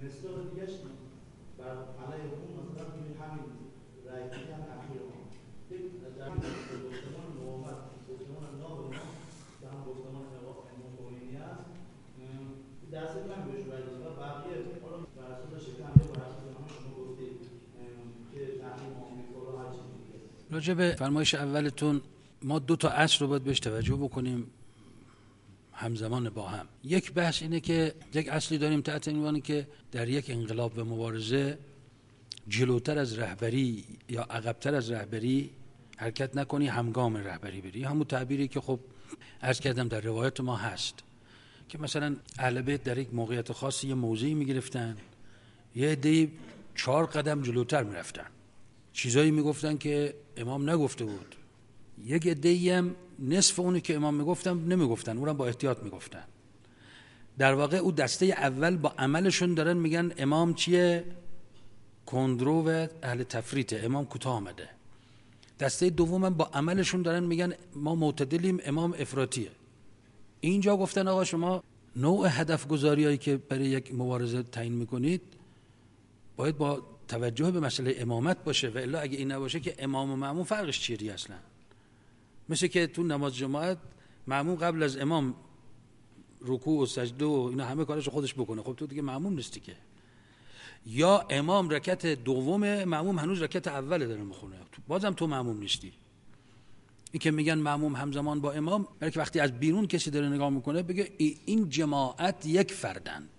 مثل دیگهش بر علیه اون مثلا ببینید همین رأی‌گیری هم اخیر ما یک در گفتمان نوآمد گفتمان ناب ما که هم گفتمان امام خمینی است دست من بهش رأی داد و بقیه حالا بر اساس شکل یا بر اساس همه شما گفتید که تحریم آمریکا رو هر چیزی دیگه. راجع به فرمایش اولتون ما دو تا اصل رو باید بهش توجه بکنیم همزمان با هم. یک بحث اینه که یک اصلی داریم تحت عنوانی که در یک انقلاب و مبارزه جلوتر از رهبری یا عقبتر از رهبری حرکت نکنی، همگام رهبری بری. همون تعبیری که خب عرض کردم در روایت ما هست که مثلا اهل بیت در یک موقعیت خاصی یه موضعی میگرفتن، یه عده‌ای 4 قدم جلوتر میرفتن، چیزایی میگفتن که امام نگفته بود، یک عده‌ای هم نصف اونی که امام میگفتن نمیگفتن، اونم با احتیاط میگفتن. در واقع او دسته اول با عملشون دارن میگن امام چیه؟ کندرو و اهل تفریطه، امام کوتاه آمده. دسته دوم هم با عملشون دارن میگن ما معتدلیم، امام افراطیه. اینجا گفتن آقا شما نوع هدف گذاریایی که برای یک مبارزه تعیین میکنید باید با توجه به مسئله امامت باشه و الا اگه این نباشه که امام و مأموم فرقش چیه دیگه اصلا؟ مثل که تو نماز جماعت مأموم قبل از امام رکوع و سجده و اینا همه کارش خودش بکنه، خب تو دیگه مأموم نیستی که. یا امام رکعت دوم، مأموم هنوز رکعت اول داره میخونه، بازم تو مأموم نیستی. این که میگن مأموم همزمان با امام، برای که وقتی از بیرون کسی داره نگاه میکنه بگه این جماعت یک فردند،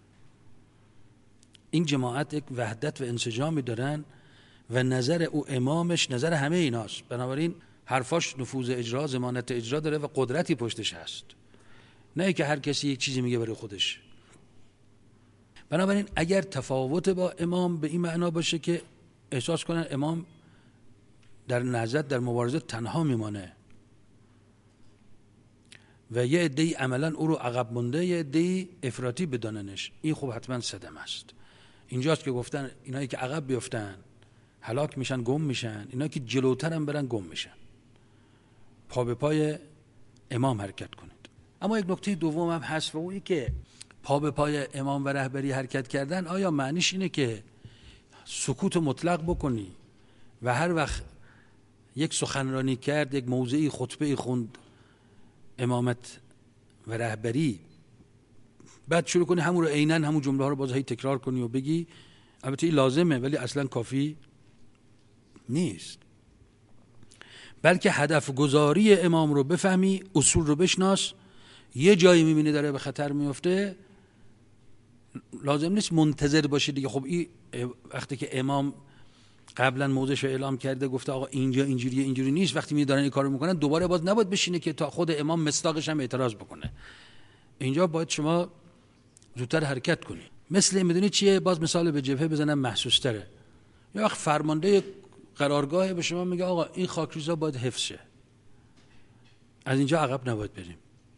این جماعت یک وحدت و انسجامی دارن و نظر او امامش نظر همه ایناست، بنابراین حرفاش نفوذ اجرا، ضمانت اجرا داره و قدرتی پشتش هست، نه که هر کسی یک چیزی میگه برای خودش. بنابراین اگر تفاوت با امام به این معنا باشه که احساس کنن امام در نهضت در مبارزه تنها میمانه و یه عده‌ای عملاً او رو عقب مونده، یه عده‌ای افراطی بداننش، این خب حتما صدمه است. اینجاست که گفتن اینایی که عقب بیفتن هلاک میشن، گم میشن، اینایی که جلوتر هم برن گم میشن. پا به پای امام حرکت کنید. اما یک نکته دوم هم هست و اونی که پا به پای امام و رهبری حرکت کردن آیا معنیش اینه که سکوت مطلق بکنی و هر وقت یک سخنرانی کرد، یک موضعی خطبه خوند امامت و رهبری، بعد شروع کنی همون رو عیناً همون جمله ها رو باز هی تکرار کنی و بگی؟ البته این لازمه ولی اصلا کافی نیست. بلکه هدف گذاری امام رو بفهمی، اصول رو بشناس، یه جایی میبینی داره به خطر میفته، لازم نیست منتظر باشی دیگه. خب این وقتی که امام قبلا موضعش رو اعلام کرده گفته آقا اینجا اینجوریه اینجوری نیست، وقتی می دارن این کارو میکنن دوباره باز نباید بشینه که تا خود امام مصداقش هم اعتراض بکنه. اینجا باید شما زودتر حرکت کنی. مثل میدونی چیه؟ باز مثال به جبهه بزنم محسوس تره. یا وقت فرمانده قرارگاه به شما میگه آقا این خاکریزا باید حفظ شه، از اینجا عقب نباید بریم.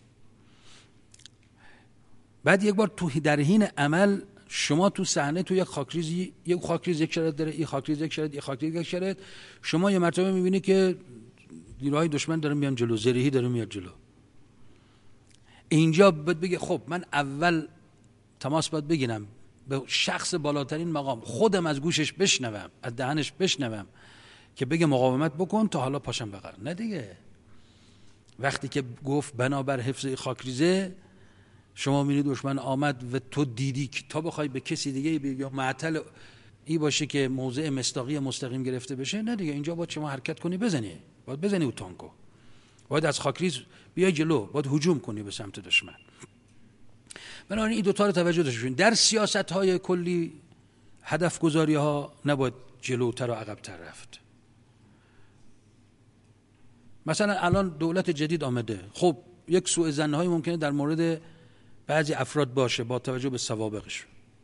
بعد یک بار تو در حین عمل شما تو صحنه تو یک خاکریزی، یک خاکریز یک شرط داره، این خاکریز یک شرط، این خاکریز یک شرط، شما یه مرتبه میبینی که نیروهای دشمن داره میان جلو، زرهی داره میاد جلو. اینجا باید بگه خب من اول تماس باید بگیرم به شخص بالاترین مقام، خودم از گوشش بشنوم، از دهنش بشنوم که بگه مقاومت بکن تا حالا پاشم بقر. نه دیگه، وقتی که گفت بنابر حفظ خاکریزه، شما می‌بینید دشمن آمد و تو دیدی که تا بخوای به کسی دیگه بگی یا معطل ای باشه که موضع مصداقی مستقیم گرفته بشه، نه دیگه، اینجا باید شما حرکت کنی، باید بزنی او تانکو، باید از خاکریز بیای جلو، باید هجوم کنی به سمت دشمن. بنابراین این دوتا رو توجه داشته باشین. در سیاست‌های کلی هدف گذاری‌ها نباید جلوتر و عقب‌تر رفت. مثلا الان دولت جدید آمده، خب یک سوء ظن‌های ممکنه در مورد بعضی افراد باشه با توجه به سوابقش.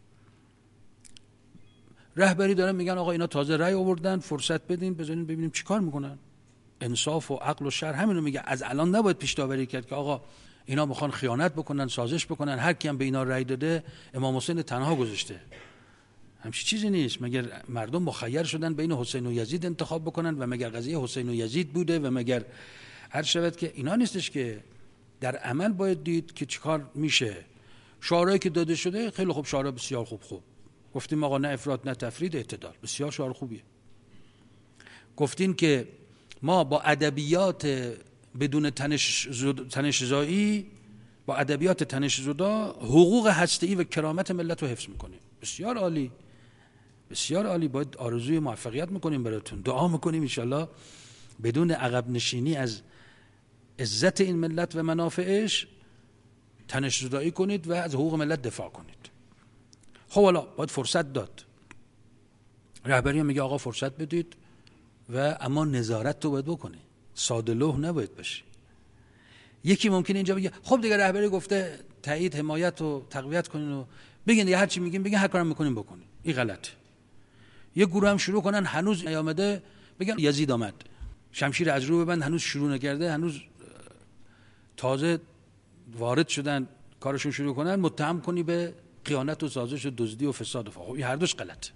رهبری دارن میگن آقا اینا تازه رأی آوردن، فرصت بدین بزنین ببینیم چیکار میکنن. انصاف و عقل و شرع همینو میگه. از الان نباید پیش داوری کرد که آقا اینا میخوان خیانت بکنن، سازش بکنن، هر کی هم به اینا رأی داده امام حسین تنها گذاشته. همچین چیزی نیست. مگر مردم مخیر شدن بین حسین و یزید انتخاب بکنن و مگر قضیه حسین و یزید بوده و مگر هر شود که اینا نیستش که در عمل باید دید که چیکار میشه. شعارهایی که داده شده خیلی خوب، شعار بسیار خوب. گفتیم آقا نه افراط نه تفرید، اعتدال، بسیار شعار خوبیه. گفتین که ما با ادبیات بدون تنش‌زایی، با ادبیات تنش‌زدا حقوق هسته‌ای و کرامت ملت رو حفظ میکنیم. بسیار عالی، بسیار عالی. باید آرزوی موفقیت میکنیم براتون، دعا میکنیم ان شاءالله بدون عقب نشینی از عزت این ملت و منافعش تنش‌زدایی کنید و از حقوق ملت دفاع کنید. خب حالا باید فرصت داد. رهبری میگه آقا فرصت بدید و اما نظارت تو باید بکنی، ساده لوح نباید باشی. یکی ممکنه اینجا بگه خب دیگه رهبری گفته تایید، حمایت و تقویت کنین و بگین دیگه هر چی میگین بگین، هر کارم میکنین بکنین. این غلطه. یه گروه هم شروع کنن هنوز نیامده بگن یزید آمد، شمشیر از رو ببند، هنوز شروع نکرده، هنوز تازه وارد شدن کارشون شروع کنن، متهم کنی به خیانت و سازش و دزدی و فساد و خب این هر دوش غلطه.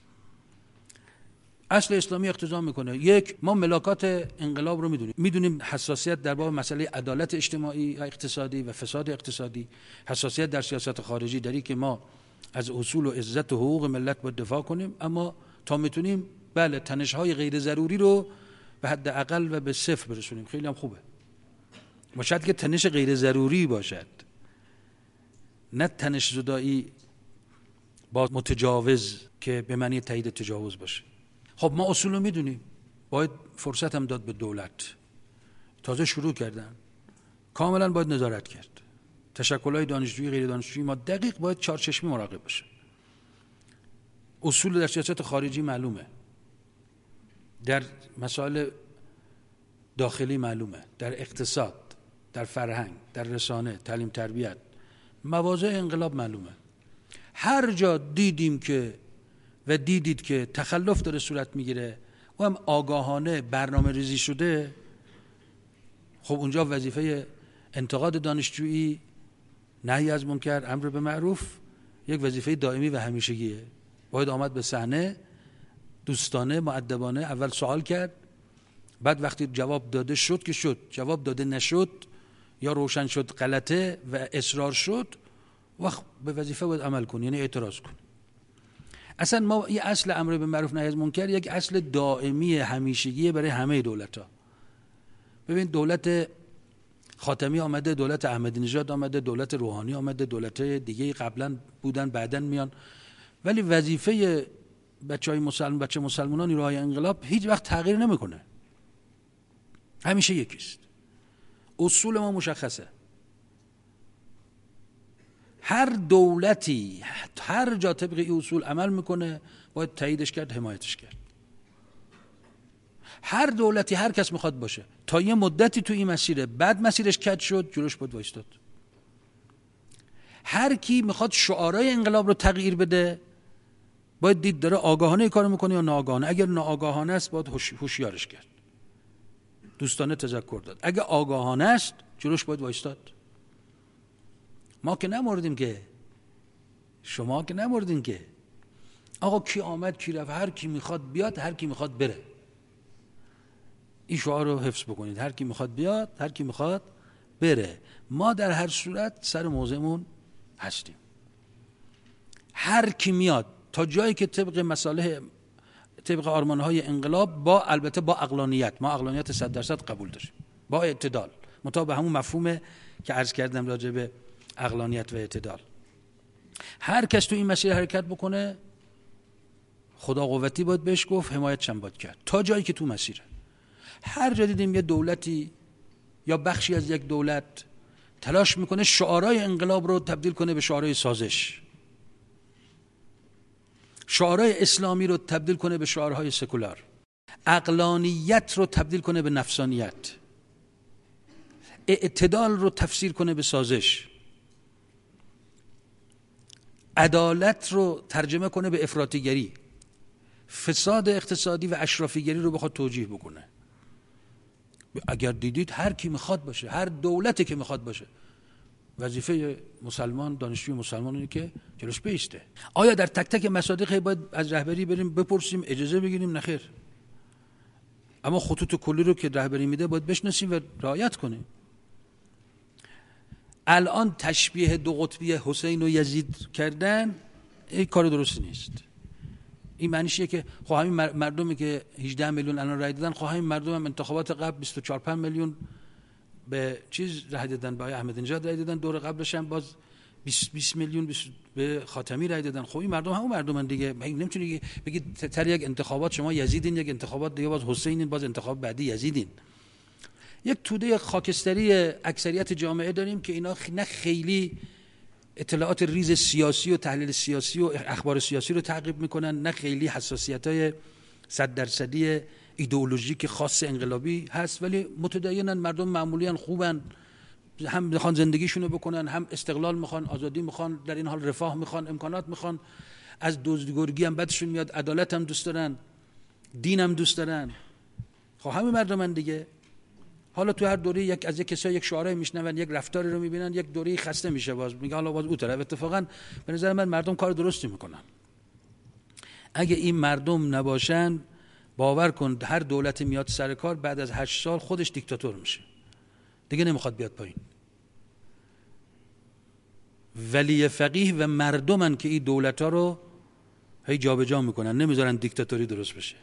اصل اسلامی اقتضا میکنه یک، ما ملاکات انقلاب رو میدونیم حساسیت در باب مسئله عدالت اجتماعی و اقتصادی و فساد اقتصادی، حساسیت در سیاست خارجی داری که ما از اصول و عزت و حقوق ملت باید دفاع کنیم، اما تا میتونیم بله تنش‌های غیر ضروری رو به حد اقل و به صفر برسونیم. خیلی هم خوبه، باشد که تنش غیر ضروری باشد، نه تنش زدایی با متجاوز که به معنی تایید تجاوز باشه. خب ما اصول رو میدونیم، باید فرصت هم داد به دولت. تازه شروع کردن، کاملا باید نظارت کرد. تشکل‌های دانشجویی غیر دانشجویی ما دقیق باید چارچشمی مراقب باشه. اصول در سیاست خارجی معلومه، در مسائل داخلی معلومه، در اقتصاد، در فرهنگ، در رسانه، تعلیم تربیت، مواضع انقلاب معلومه. هر جا دیدیم که و دیدید که تخلف داره صورت میگیره و هم آگاهانه برنامه ریزی شده، خب اونجا وظیفه انتقاد دانشجویی، نهی از منکر، امر به معروف یک وظیفه دائمی و همیشگیه. باید آمد به صحنه دوستانه مؤدبانه اول سوال کرد، بعد وقتی جواب داده شد که شد، جواب داده نشد یا روشن شد غلطه و اصرار شد، وقت به وظیفه باید عمل کن، یعنی اعتراض کن. اصلا ما این اصل امر به معروف نهی از منکر یک اصل دائمی همیشگیه برای همه دولت‌ها. ببین دولت خاتمی آمده، دولت احمدی نژاد آمده، دولت روحانی آمده، دولت دیگه قبلا بودن بعدن میان، ولی وظیفه بچه مسلمانان نیروهای انقلاب هیچ وقت تغییر نمیکنه، همیشه یکیست. اصول ما مشخصه. هر دولتی هر جا طبق این اصول عمل میکنه باید تاییدش کرد، حمایتش کرد. هر دولتی هر کس میخواد باشه تا یه مدتی تو این مسیره، بعد مسیرش کج شد جلوش باید وایستاد. هر کی میخواد شعارهای انقلاب رو تغییر بده باید دید داره آگاهانه کار میکنه یا ناآگاهانه. اگر ناآگاهانه است باید هوشیارش کرد، دوستانه تذکر داد. اگر آگاهانه است جلوش باید وایستاد. ما که نمردیم که، شما که نمردین که. آقا کی آمد کی رفت، هر کی میخواد بیاد هر کی میخواد بره. این شعار رو حفظ بکنید، هر کی میخواد بیاد هر کی میخواد بره. ما در هر صورت سر موضعمون هستیم. هر کی میاد تا جایی که طبق مصالح، طبق آرمانهای انقلاب، با البته با عقلانیت، ما عقلانیت 100% قبول داریم، با اعتدال، مطابق همون مفهومه که عرض کردم راجع به عقلانیت و اعتدال. هر کس تو این مسیر حرکت بکنه خدا قوتی باید بهش گفت، حمایتش هم باید کرد تا جایی که تو مسیره. هر جا دیدیم یه دولتی یا بخشی از یک دولت تلاش میکنه شعارهای انقلاب رو تبدیل کنه به شعارهای سازش، شعارهای اسلامی رو تبدیل کنه به شعارهای سکولار، عقلانیت رو تبدیل کنه به نفسانیت، اعتدال رو تفسیر کنه به سازش، عدالت رو ترجمه کنه به افراطیگری، فساد اقتصادی و اشرافیگری رو بخواد توجیه بکنه. اگر دیدید هر کی میخواد باشه، هر دولتی که میخواد باشه، وظیفه مسلمان، دانشجوی مسلمان اینه که جلوش بیسته. آیا در تک تک مصادیق باید از رهبری بریم بپرسیم اجازه بگیریم؟ نخیر. اما خطوط کلی رو که رهبری میده باید بشناسیم و رعایت کنیم. الان تشبیه دو قطبی حسین و یزید کردن این کار درستی نیست. این معنیشه که خب همین مردمی که 18 میلیون الان رای دادن، خب همین مردم هم انتخابات قبل 24-5 میلیون به چیز رای دادن، به احمدی نژاد رای دادن، دور قبلش هم باز 20 میلیون به خاتمی رای دادن. خب این مردم همون مردمن دیگه. نمیتونی بگی تر یک انتخابات شما یزیدین، یک انتخابات دیگه باز حسینین، باز انتخاب بعدی یزیدین. یک توده خاکستری اکثریت جامعه داریم که اینا نه خیلی اطلاعات ریز سیاسی و تحلیل سیاسی و اخبار سیاسی رو تعقیب میکنن، نه خیلی حساسیت‌های 100% ایدئولوژیک خاص انقلابی هست، ولی متدینن، مردم معمولی ان، خوبن، هم میخوان زندگیشونو بکنن، هم استقلال میخوان، آزادی میخوان، در این حال رفاه میخوان، امکانات میخوان، از دزدگرگی هم بدشون میاد، عدالت هم دوست دارن، دین هم دوست دارن. خب همین مردمن دیگه. حالا تو هر دوره از یک کسایی یک شعارایی میشنون، یک رفتاری رو میبینن، یک دوره خسته میشه، باز میگه حالا باز اون طرف. اتفاقا به نظر من مردم کار درستی میکنن. اگه این مردم نباشن، باور کن هر دولتی میاد سر کار بعد از 8 سال خودش دیکتاتور میشه، دیگه نمیخواد بیاد پایین. ولی فقیه و مردمن که این دولت‌ها رو هی جابجا میکنن، نمیذارن دیکتاتوری درست بشه.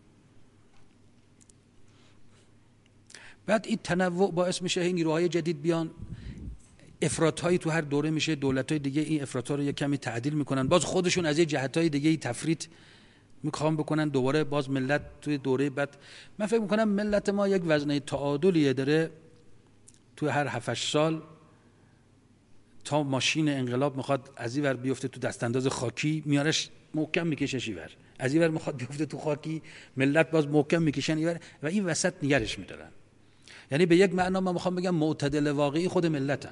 بعد این تنوع باعث میشه این نیروهای جدید بیان، افراط‌هایی تو هر دوره میشه، دولت‌های دیگه این افراط‌ها رو یک کمی تعدیل میکنن، باز خودشون از یه جهت‌های دیگه تفریط میخوام بکنن، دوباره باز ملت توی دوره بعد. من فکر میکنم ملت ما یک وزنه تعادلیه داره، تو هر 7-8 سال تا ماشین انقلاب میخواد از این ور بیفته تو دستانداز خاکی، میارش محکم میکشش این ور، از این ور میخواد بیفته تو خاکی، ملت باز محکم میکشن این ور و این وسط نگرش میدارن. یعنی به یک معنا من میخوام بگم معتدل واقعی خود ملتن.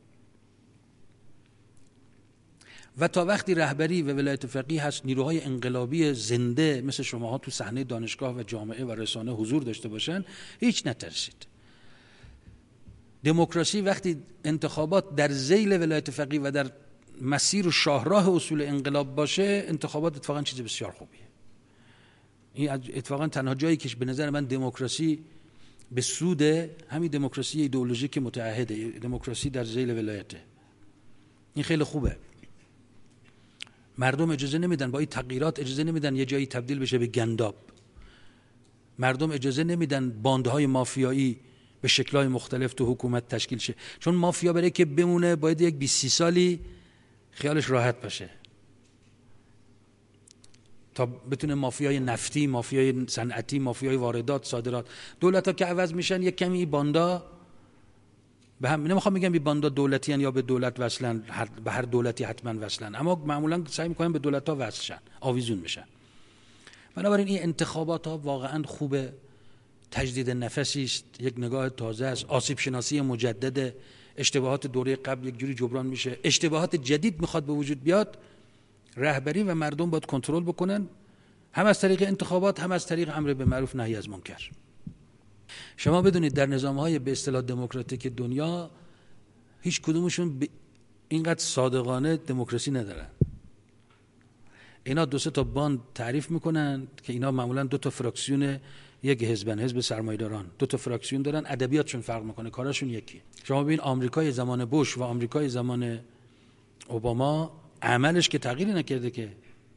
و تا وقتی رهبری و ولایت فقیه هست، نیروهای انقلابی زنده مثل شماها تو صحنه دانشگاه و جامعه و رسانه حضور داشته باشن، هیچ نترسید. دموکراسی وقتی انتخابات در ذیل ولایت فقیه و در مسیر و شاهراه اصول انقلاب باشه، انتخابات اتفاقا چیز بسیار خوبیه. این اتفاقا تنها جایی که به نظر من دموکراسی به سود همین دموکراسی ایدئولوژیک متعهده، دموکراسی در ذیل ولایته، این خیلی خوبه. مردم اجازه نمیدن با این تغییرات، اجازه نمیدن یه جایی تبدیل بشه به گنداب. مردم اجازه نمیدن باندهای مافیایی به شکل‌های مختلف تو حکومت تشکیل شه، چون مافیا برای که بمونه باید یک 20-30 سالی خیالش راحت باشه تا بتونه مافیای نفتی، مافیای صنعتی، مافیای واردات صادرات. دولت‌ها که عوض میشن یک کمی باندا به هم، نمیخوام بگم بی باندا دولتی ان یا به دولت وصلن، به هر دولتی حتما وصلن، اما معمولا سعی میکنن به دولت‌ها وصل شن، آویزون میشن. بنابراین این انتخابات ها واقعا خوبه، تجدید نفسی است، یک نگاه تازه است، آسیب شناسی مجدد، اشتباهات دوره قبل یک جوری جبران میشه، اشتباهات جدید میخواد به وجود بیاد. رهبری و مردم باید کنترل بکنن، هم از طریق انتخابات، هم از طریق امر به معروف نهی از منکر. شما بدونید در نظام‌های به اصطلاح دموکراتیک دنیا هیچ کدومشون اینقدر صادقانه دموکراسی ندارن. اینا 2-3 تا باند تعریف میکنن که اینا معمولا 2 تا فراکسیون یک حزبن، حزب سرمایه‌داران، 2 تا فراکسیون دارن، ادبیاتشون فرق میکنه، کاراشون یکی. شما ببین آمریکای زمان بوش و آمریکای زمان اوباما عملش که تغییری نکرده، که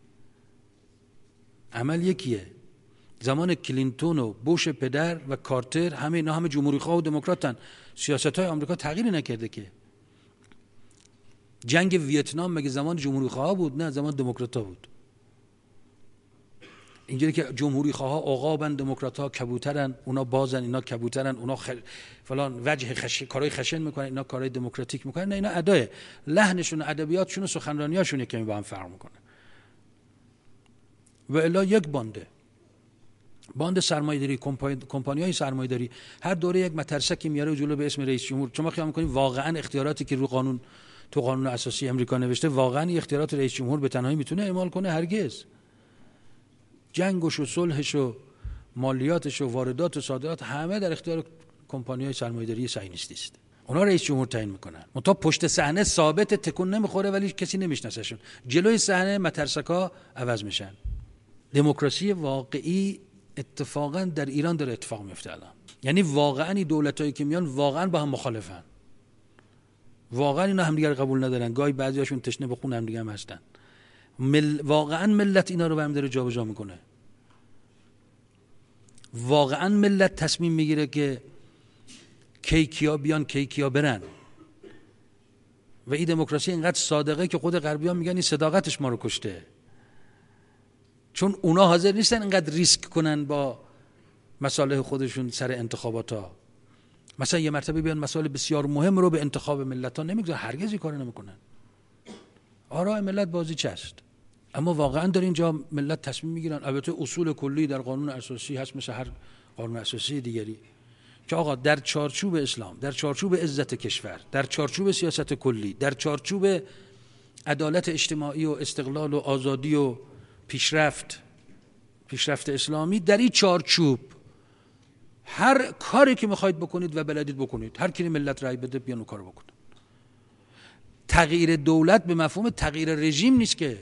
عمل یکیه. زمان کلینتون و بوش پدر و کارتر همه اینا همه جمهوری‌خواه و دموکراتن، سیاست‌های آمریکا تغییری نکرده. که جنگ ویتنام مگه زمان جمهوری‌خواه بود؟ نه، زمان دموکرات‌ها بود. اینجوری که جمهوری‌خواها عقابن، دموکرات‌ها کبوترن، اونا بازن، اینا کبوترن، اونا فلان وجه کارهای خشن میکنن، اینا کارهای دموکراتیک میکنن. نه، اینا ادای لحنشون، ادبیاتشون و سخنرانیاشون کمی با هم فرق میکنه. و الا یک باند سرمایه‌داری، کمپانی‌های سرمایه‌داری هر دوره یک مترسکی میاره جلو به اسم رئیس جمهور. شما خیال می‌کنید واقعا اختیاراتی که تو قانون اساسی امریکا نوشته، واقعا اختیارات رئیس جمهور به تنهایی میتونه اعمال کنه؟ هرگز. جنگش و صلحش و مالیاتش و واردات و صادرات همه در اختیار کمپانی‌های سرمایه‌داری صهیونیستی است. اونا رئیس جمهور تعیین میکنن. منتها پشت صحنه ثابت، تکون نمیخوره ولی کسی نمیشناسشون. جلوی صحنه مترسکا عوض میشن. دموکراسی واقعی اتفاقا در ایران داره اتفاق میفته الان. یعنی واقعا این دولتایی که میان واقعا با هم مخالفن. واقعا اینا همدیگر قبول ندارن، گاهی بعضیاشون تشنه به خون همدیگه هم هستن. واقعا ملت اینا رو برمی داره جابجا میکنه. واقعا ملت تصمیم میگیره که کی کیا بیان کی کیا برن. و این دموکراسی اینقدر صادقه که خود غربی‌ها میگن این صداقتش ما رو کشته، چون اونا حاضر نیستن اینقدر ریسک کنن با مصالح خودشون سر انتخاباتا. مثلا یه مرتبه بیان مسائل بسیار مهم رو به انتخاب ملت ها نمیگذارن، هرگز این کارو نمیکنن. آراء ملت بازی چست. اما واقعا در اینجا ملت تصمیم میگیرن. البته اصول کلی در قانون اساسی هست مثل هر قانون اساسی دیگری که آقا در چارچوب اسلام، در چارچوب عزت کشور، در چارچوب سیاست کلی، در چارچوب عدالت اجتماعی و استقلال و آزادی و پیشرفت اسلامی، در این چارچوب هر کاری که میخواید بکنید و بلدید بکنید، هر کی ملت رأی بده بیان اون کارو بکنید. تغییر دولت به مفهوم تغییر رژیم نیست که.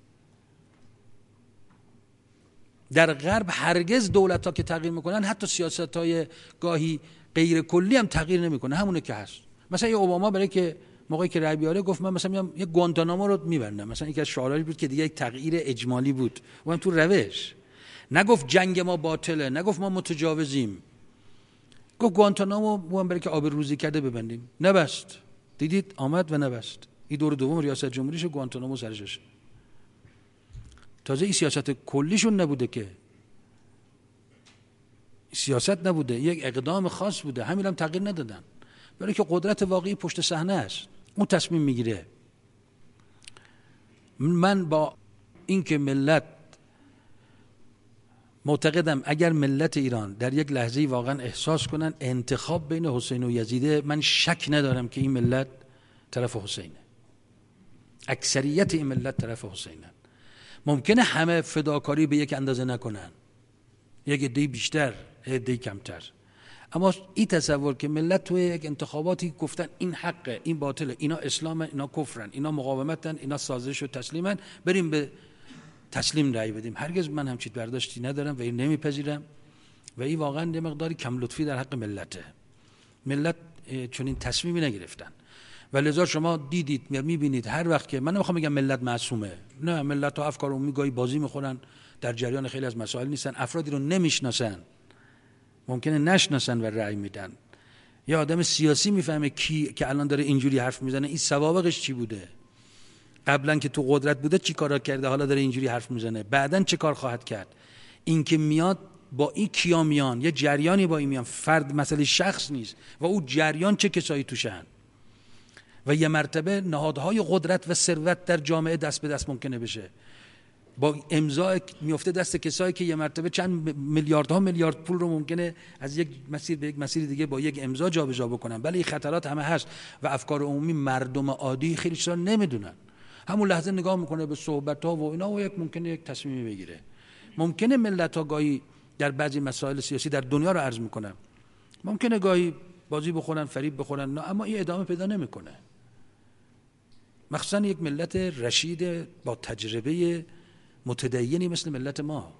در غرب هرگز دولت‌ها که تغییر میکنن، حتی سیاست‌های گاهی غیر کلی هم تغییر نمیکنه، همونه که هست. مثلا یه اوباما برای که موقعی که رأی بیاره گفت من مثلا میام یه گوانتانامو رو میبرم، مثلا یکی از شعارهاش بود که دیگه یک تغییر اجمالی بود. اون تو روش نگفت جنگ ما باطله، نگفت ما متجاوزیم، گفت گوانتانامو برای که آب روزی کرده ببندیم. نبست. دیدید آمد و نبست. این دور دوم ریاست جمهوریش گوانتانامو سرجاشه. تازه این سیاست کلیشون نبوده که، سیاست نبوده، یک اقدام خاص بوده، همین هم تغییر ندادن، برای که قدرت واقعی پشت صحنه است، اون تصمیم میگیره. من با اینکه ملت معتقدم اگر ملت ایران در یک لحظه واقعا احساس کنن انتخاب بین حسین و یزیده، من شک ندارم که این ملت طرف حسینه، اکثریت این ملت طرف حسینه. ممکنه همه فداکاری به یک اندازه نکنن، یک عده بیشتر، عده کمتر، اما این تصور که ملت توی یک انتخاباتی گفتن این حقه، این باطله، اینا اسلامه، اینا کفرن، اینا مقاومتن، اینا سازش و تسلیمن، بریم به تسلیم رأی بدیم، هرگز من همچین برداشتی ندارم و این نمیپذیرم. و این واقعا یه مقداری کم لطفی در حق ملته. ملت چون این تصمیمی نگرفتن و لذا شما دیدید میبینید هر وقت که، من نمیخوام بگم ملت معصومه، نه، ملت ها افکار عمومی گاهی بازی میخورن، در جریان خیلی از مسائل نیستن، افرادی رو نمیشناسن، ممکنه نشناسن و رأی میدن. یه آدم سیاسی میفهمه کی که الان داره اینجوری حرف میزنه این سوابقش چی بوده، قبلا که تو قدرت بوده چی کارا کرده، حالا داره اینجوری حرف میزنه، بعدن چه کار خواهد کرد. این که میاد با این کیا میان، یه جریانی با این میان، فرد مسئله شخص نیست و اون جریان چه کسایی توشن. و یه مرتبه نهادهای قدرت و ثروت در جامعه دست به دست ممکنه بشه، با امضا میفته دست کسایی که یه مرتبه چند میلیاردها میلیارد پول رو ممکنه از یک مسیر به یک مسیر دیگه با یک امضا جابجا بکنن. ولی این خطرات همه هست و افکار عمومی، مردم عادی خیلی چیزا نمیدونن، همون لحظه نگاه میکنه به صحبت‌ها و اینا و ممکنه یک تصمیمی بگیره. ممکنه ملت‌ها گاهی در بعضی مسائل سیاسی در دنیا رو عرض میکنن، ممکنه گاهی بازی بخورن، فریب بخورن، نه، اما این ادامه پیدا نمیکنه. مخصوصا یک ملت رشید با تجربه متدینی مثل ملت ما.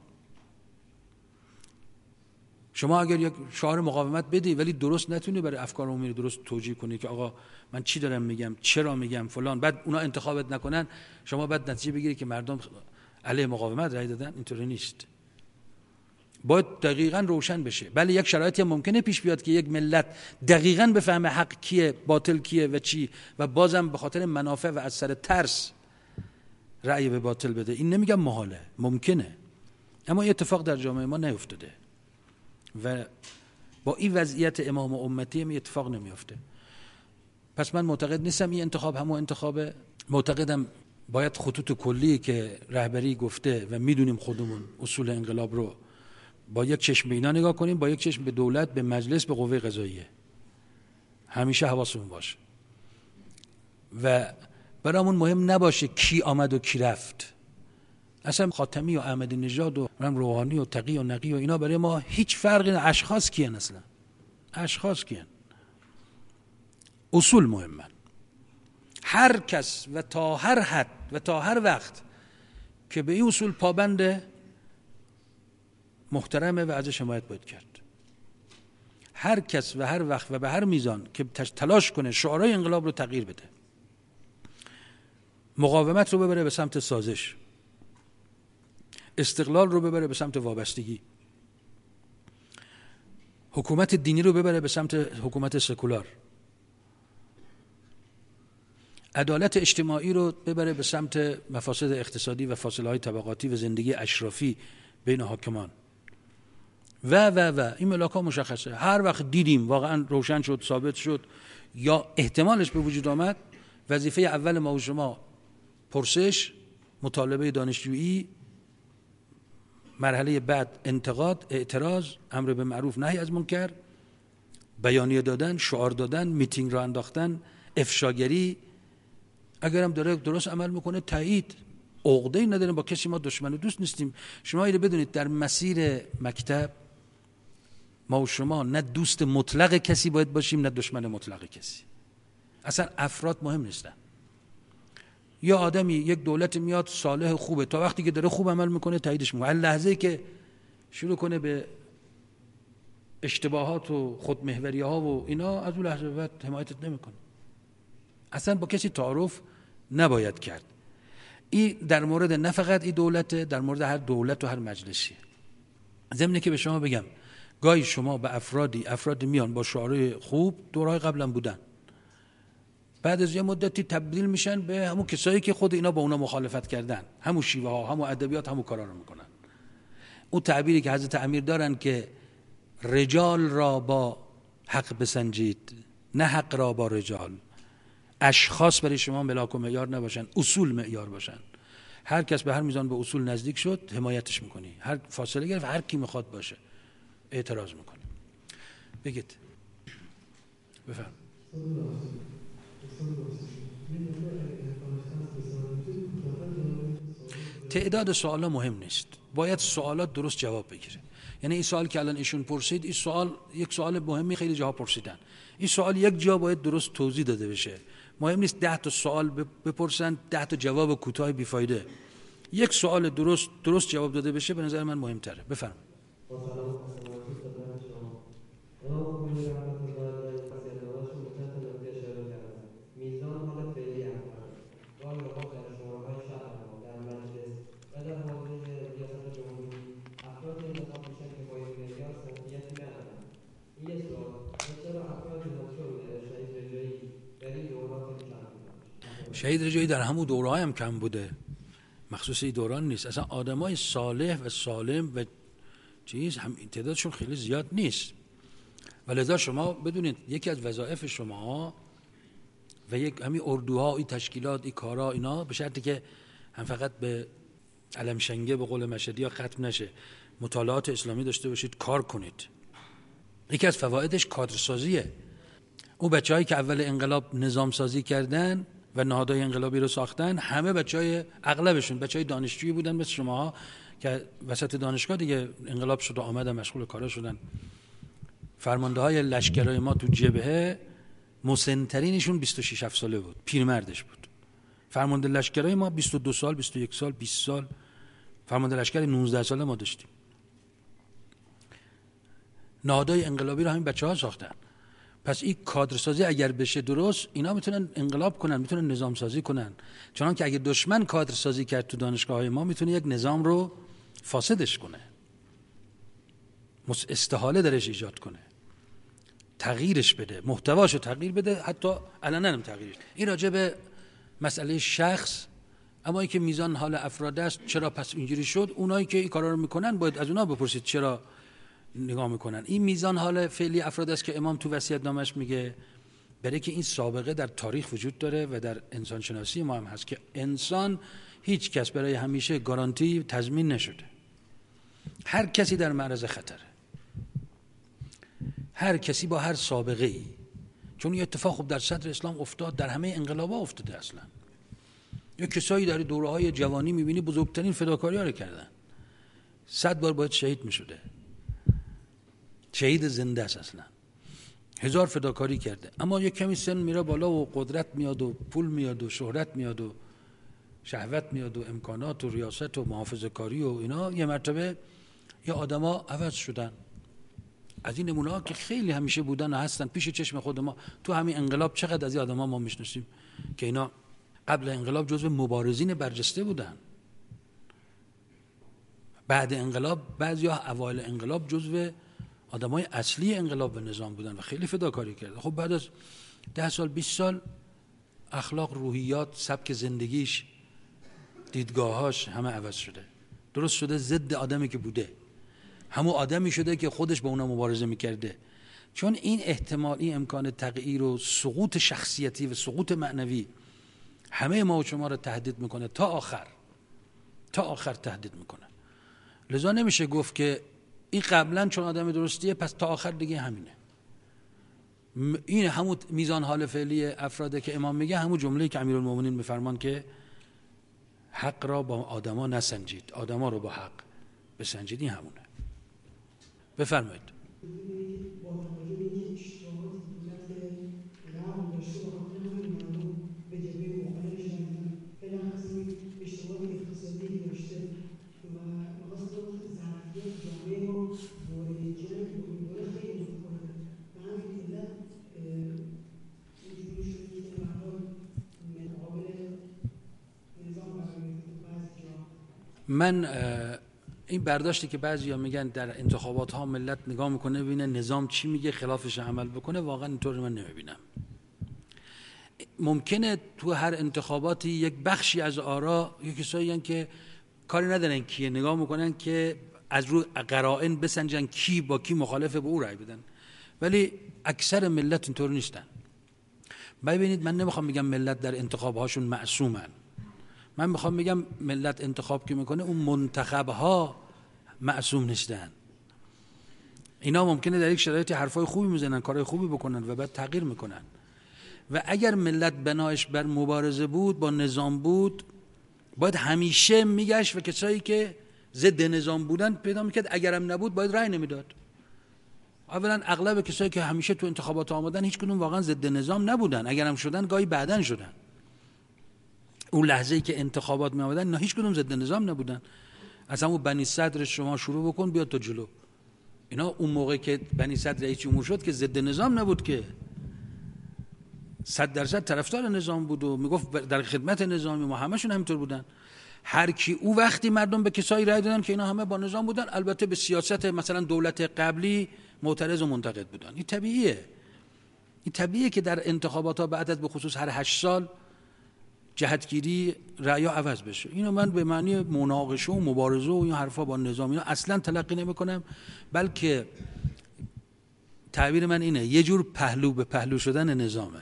شما اگر یک شعار مقاومت بدی ولی درست نتونی برای افکار عمومی درست توجیه کنی که آقا من چی دارم میگم، چرا میگم فلان، بعد اونا انتخابت نکنن، شما بعد نتیجه بگیری که مردم علیه مقاومت رای دادن، اینطوری نیست. باید دقیقاً روشن بشه. بله یک شرایطی ممکنه پیش بیاد که یک ملت دقیقاً بفهمه حق کیه، باطل کیه و چی، و بازم به خاطر منافع و از سر ترس رأی به باطل بده. این نمیگم محاله، ممکنه، اما این اتفاق در جامعه ما نیفتاده و با این وضعیت امام و امتی این اتفاق نمیفته. پس من معتقد نیستم این انتخاب همون انتخابه. معتقدم باید خطوط کلی که رهبری گفته و میدونیم خودمون اصول انقلاب رو با یک چشم به اینا نگاه کنیم، با یک چشم به دولت، به مجلس، به قوه قضاییه. همیشه حواسمون باشه و برامون مهم نباشه کی آمد و کی رفت. اصلا خاتمی و احمدی نژاد و روحانی و تقی و نقی و اینا برای ما هیچ فرقی نه. اشخاص کیان؟ اصلا اشخاص کیان؟ اصول مهمن. هر کس و تا هر حد و تا هر وقت که به این اصول پابنده، محترمه و ازش حمایت باید کرد. هر کس و هر وقت و به هر میزان که تلاش کنه شعارهای انقلاب رو تغییر بده، مقاومت رو ببره به سمت سازش، استقلال رو ببره به سمت وابستگی، حکومت دینی رو ببره به سمت حکومت سکولار، عدالت اجتماعی رو ببره به سمت مفاسد اقتصادی و فاصله‌های طبقاتی و زندگی اشرافی بین حاکمان و این ملاک‌ها مشخصه. هر وقت دیدیم واقعا روشن شد، ثابت شد یا احتمالش به وجود آمد، وظیفه اول ما و شما پرسش، مطالبه دانشجویی، مرحله بعد انتقاد، اعتراض، امر به معروف، نهی از منکر، بیانیه دادن، شعار دادن، میتینگ را انداختن، افشاگری، اگرم داره درست عمل میکنه تایید. عقده‌ای نداریم با کسی، ما دشمن و دوست نیستیم. شما اینو بدونید در مسیر مکتب ما و شما نه دوست مطلق کسی باید باشیم نه دشمن مطلق کسی. اصلا افراد مهم نیستن. یا آدمی یک دولت میاد صالح خوبه، تا وقتی که داره خوب عمل میکنه تاییدش میکنه، لحظه‌ای که شروع کنه به اشتباهات و خودمحوری ها و اینا، از اون لحظه بعد حمایتت نمیکنه. اصلا با کسی تعارف نباید کرد. این در مورد نه فقط این دولته، در مورد هر دولت و هر مجلسی. ضمن که به شما بگم گاهی شما به افرادی میان با شعارهای خوب، دورهای قبلا بودن، بعد از یه مدتی تبدیل میشن به همون کسایی که خود اینا با اونا مخالفت کردن، همون شیوه ها، همون ادبیات، همون کارا رو میکنن. اون تعبیری که حضرت امیر دارن که رجال را با حق بسنجید نه حق را با رجال. اشخاص برای شما ملاک و معیار نباشن، اصول معیار باشن. هر کس به هر میزان به اصول نزدیک شد حمایتش میکنی، هر فاصله گرفت هر کی میخواد باشه اعتراض میکنی. بگید بفهم. تعداد سوالا مهم نیست، باید سوالات درست جواب بگیره. یعنی این سوال که الان ایشون پرسید، این سوال یک سوال مهمی، خیلی جاها پرسیدن. این سوال یک جا باید درست توضیح داده بشه. مهم نیست 10 تا سوال بپرسن 10 تا جواب کوتاه بیفایده. یک سوال درست جواب داده بشه به نظر من مهمتره. بفرمایید. شهید رجایی در همون دوره‌های هم کم بوده، مخصوص این دوران نیست. اصلا آدمای صالح و سالم و چیز هم تعدادشون خیلی زیاد نیست. ولذا شما بدونید یکی از وظایف شما و یک همین اردوها، این تشکیلات، این کارا، اینا به شرطی که هم فقط به علم شنگه به قول مشهدی‌ها ختم نشه، مطالعات اسلامی داشته باشید، کار کنید. یکی از فوایدش کادرسازیه. اون بچه‌هایی که اول انقلاب نظام سازی کردن و نهادهای انقلابی رو ساختن، همه بچهای اغلبشون بچهای دانشجویی بودن مثل شماها که وسط دانشگاه دیگه انقلاب شد و آمدن مشغول کارا شدن. فرمانده‌های لشکرهای ما تو جبهه مسن‌ترینشون 26 ساله بود، پیرمردش بود. فرمانده لشکرهای ما 22 سال، 21 سال، 20 سال. فرمانده لشکر 19 ساله ما داشتیم. نهادهای انقلابی رو همین بچه‌ها ساختن. پس این کادرسازی اگر بشه درست، اینا میتونن انقلاب کنن، میتونن نظام سازی کنن. چون که اگه دشمن کادرسازی کرد تو دانشگاه‌های ما، میتونه یک نظام رو فاسدش کنه، استحاله درش ایجاد کنه، تغییرش بده، محتواشو تغییر بده، حتی علنا هم تغییرش. این راجع به مسئله شخص. اما این که میزان حال افراد است، چرا پس اینجوری شد؟ اونایی که این کارا رو میکنن باید از اونا بپرسید چرا نگاه میکنن. این میزان حال فعلی افراد است که امام تو وصیت نامش میگه، برای که این سابقه در تاریخ وجود داره و در انسان شناسی ما هم هست که انسان هیچ کس برای همیشه گارانتی تضمین نشده. هر کسی در معرض خطره، هر کسی با هر سابقه ای. چون این اتفاق خوب در صدر اسلام افتاد، در همه انقلاب‌ها افتاده. اصلا یا کسایی در دوره‌های جوانی می‌بینی بزرگترین فداکاری‌ها رو کردن، 100 بار باید شهید می‌شده، شهید زنده است، اصلا 1000 فداکاری کرده. اما یک کمی سن میره بالا و قدرت میاد و پول میاد و شهرت میاد و شهوت میاد و امکانات و ریاست و محافظه‌کاری و اینا، یه مرتبه یا آدما عوض شدن. از این نمونه ها که خیلی همیشه بودن و هستن پیش چشم خود ما. تو همین انقلاب چقدر از این آدما ما میشناسیم که اینا قبل انقلاب جزو مبارزین برجسته بودن، بعد انقلاب بعضیا اوایل انقلاب جزو آدمای اصلی انقلاب و نظام بودن و خیلی فداکاری کردن. خب بعد از 10 سال 20 سال اخلاق، روحیات، سبک زندگیش، دیدگاهاش همه عوض شده. درست شده ضد آدمی که بوده، همون آدمی شده که خودش با اونا مبارزه میکرده. چون این احتمالی امکان تغییر و سقوط شخصیتی و سقوط معنوی همه ما و شما رو تهدید میکنه تا آخر تهدید میکنه. لذا نمیشه گفت که این قبلا چون آدم درستیه پس تا آخر دیگه همینه. این همون میزان حال فعلی افراده که امام میگه، همون جمله‌ای که امیرالمومنین میفرمان که حق را با آدما نسنجید، آدما رو با حق بسنجید. این همونه. بفرمایید. من این برداشتی که بعضیا میگن در انتخابات ها ملت نگاه میکنه ببینه نظام چی میگه خلافش عمل بکنه، واقعا اینطور من نمیبینم. ممکنه تو هر انتخاباتی یک بخشی از آرا یک کسایی هستن که کاری ندارن کیه، نگاه میکنن که از رو قرائن بسنجن کی با کی مخالفه به او رأی بدن، ولی اکثر ملت اینطور نیستن. ببینید من نمیخوام بگم ملت در انتخاب هاشون معصومن، من میخوام بگم ملت انتخاب که میکنه اون منتخب ها معصوم نیستن. اینا ممکنه در یک شرایطی حرفای خوبی میزنن، کارهای خوبی بکنن و بعد تغییر میکنن. و اگر ملت بنایش بر مبارزه بود، با نظام بود، باید همیشه میگشت و کسایی که ضد نظام بودن پیدا میکرد. اگرم نبود باید رأی نمیداد. اولا اغلب کسایی که همیشه تو انتخابات آمدن هیچ کدوم واقعا ضد نظام نبودن، اگرم شدن گاهی بعدن شدن. اون لحظه‌ای که انتخابات می آمدن نه هیچ کدوم ضد نظام نبودن. از همون بنی صدر شما شروع بکن بیاد تا جلو، اینا اون موقع که بنی صدر رئیس جمهور شد که ضد نظام نبود، که 100% طرفدار نظام بود و میگفت در خدمت نظامی. ما همشون همینطور بودن. هر کی او وقتی مردم به کسایی رأی دادن که اینا همه با نظام بودن، البته به سیاست مثلا دولت قبلی معترض و منتقد بودن. این طبیعیه. این طبیعیه که در انتخابات ها بعد از به خصوص هر 8 سال جهتگیری رأی‌ها عوض بشه. اینو من به معنی مناقشه و مبارزه و این حرفا با نظام اینا اصلا تلقی نمی‌کنم، بلکه تعبیر من اینه یه جور پهلو به پهلو شدن نظامه.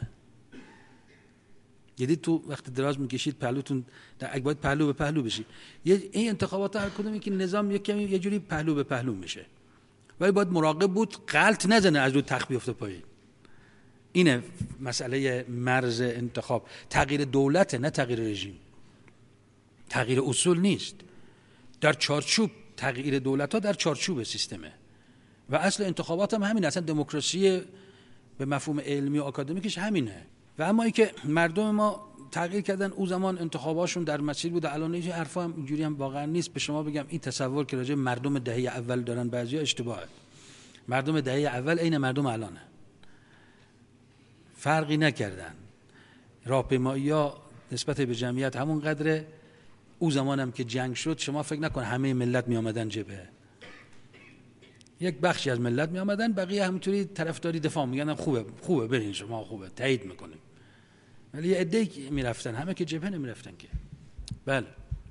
یعنی تو وقتی دراز می‌کشید پهلوتون در باید پهلو به پهلو بشید. این انتخابات هر کدومی که نظام یه جوری پهلو به پهلو میشه، ولی باید مراقب بود غلط نزنه از رو تخت بیفته پایین. اینه مسئله مرز انتخاب. تغییر دولت نه تغییر رژیم، تغییر اصول نیست. در چارچوب تغییر دولت ها در چارچوب سیستمه و اصل انتخابات هم همینه. اصلا دموکراسی به مفهوم علمی و آکادمیکش همینه. و اما ای که مردم ما تغییر کردن، او زمان انتخاباشون در مسیر بود، الان این حرفا هم اینجوری هم واقعا نیست. به شما بگم این تصور که راجع مردم دهه اول دارن بعضیا اشتباهه. مردم دهه اول عین مردم الانه، فرقی نکردن. راهپیمایی‌ها نسبت به جمعیت همون قدره. او زمانم که جنگ شد شما فکر نکن همه ملت می آمدن جبهه، یک بخشی از ملت می آمدن، بقیه همینطوری طرفداری دفاع میگن خوبه برین شما، خوبه تایید میکنیم. ولی یه عده‌ای می رفتن، همه که جبهه نمی رفتن که. بله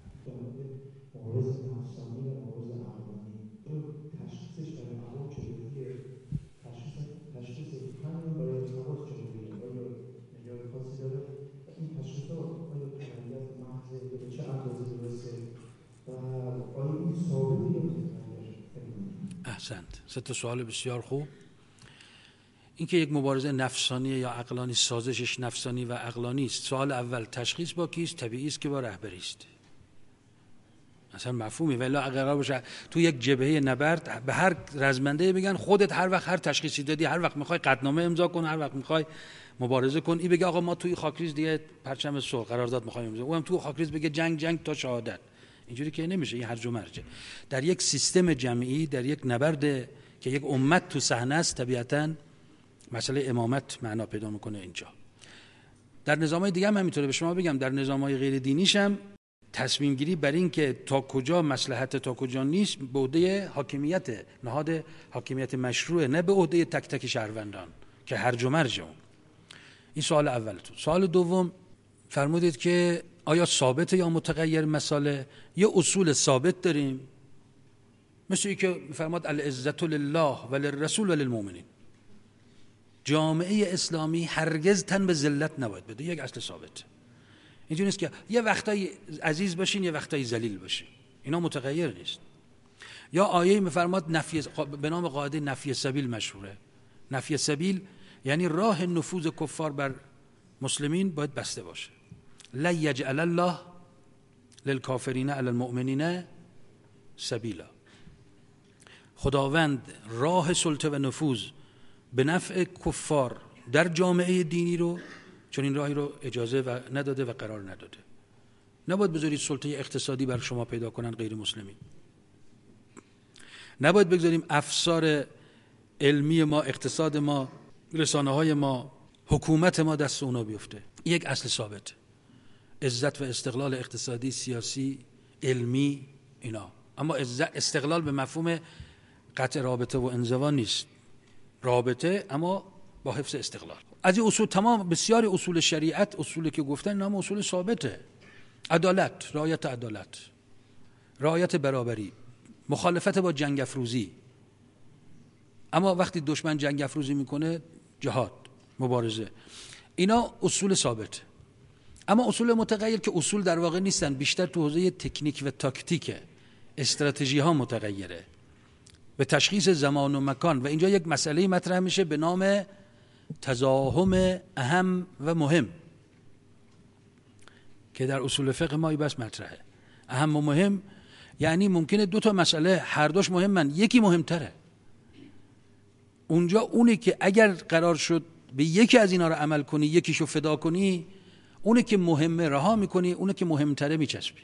احسنت. 3 سوال بسیار خوب. اینکه یک مبارزه نفسانی یا عقلانی، سازشش نفسانی و عقلانی است. سوال اول تشخیص با کیست؟ طبیعی است که با رهبری است. اصلا مفهومی ولی قرار باشه تو یک جبهه نبرد به هر رزمنده بگن خودت هر وقت هر تشخیصی دادی، هر وقت میخوای قطعنامه امضا کن، هر وقت میخوای مبارزه کن، این بگه آقا ما توی خاکریز دیگه پرچم صلح قرارداد میخوایم امضا، اونم تو خاکریز بگه جنگ تا شهادت. اینجوری که نمیشه. این هرج و مرجه. در یک سیستم جمعی، در یک نبرد که یک امت تو صحنه است، طبیعتاً مسئله امامت معنا پیدا میکنه اینجا. در نظام‌های دیگه هم همینطوره. به شما بگم در نظام‌های غیر دینیش هم تصمیم گیری بر این که تا کجا مصلحت تا کجا نیست به عهده حاکمیت، نهاد حاکمیت مشروعه، نه به عهده تک تک شهروندان که هرج و مرج اون. این سوال اولتون. سوال دوم فرمودید که آیا ثابت یا متغیر مساله؟ یه اصول ثابت داریم، مثل این که فرمود العزت لله وللرسول وللمؤمنین. جامعه اسلامی هرگز تن به ذلت نباید بده، یک اصل ثابت. اینجوری نیست که یه وقتایی عزیز باشین یه وقتایی ذلیل باشین، اینا متغیر نیست. یا آیه میفرماد نفی به نام قاعده نفی سبیل مشهوره. نفی سبیل یعنی راه نفوذ کفار بر مسلمین باید بسته باشه. لا یجعل الله للکافرین علی المؤمنین سبیلا. خداوند راه سلطه و نفوذ به نفع کفار در جامعه دینی رو چون این راهی رو اجازه و نداده و قرار نداده. نباید بذارید سلطه اقتصادی بر شما پیدا کنن غیر مسلمین. نباید بگذاریم افسار علمی ما، اقتصاد ما، رسانه های ما، حکومت ما دست اونا بیفته. یک اصل ثابت، عزت و استقلال اقتصادی، سیاسی، علمی، اینا. اما استقلال به مفهوم قطع رابطه و انزوا نیست، رابطه اما با حفظ استقلال. از این اصول تمام بسیاری اصول شریعت، اصولی که گفتن نام اصول ثابته. عدالت، رعایت عدالت، رعایت برابری، مخالفت با جنگ افروزی. اما وقتی دشمن جنگ افروزی میکنه، جهاد، مبارزه، اینا اصول ثابت. اما اصول متغیر که اصول در واقع نیستن، بیشتر تو حوزه تکنیک و تاکتیکه، استراتژی ها متغیره به تشخیص زمان و مکان. و اینجا یک مسئله مطرح میشه به نام تزاحم اهم و مهم که در اصول فقه ما بس مطرحه. اهم و مهم یعنی ممکنه دو تا مسئله هر دوش مهمن، یکی مهمتره. اونجا اونی که اگر قرار شد به یکی از اینا رو عمل کنی، یکیشو فدا کنی، اونی که مهمه رها میکنی، اونی که مهمتره میچسبی.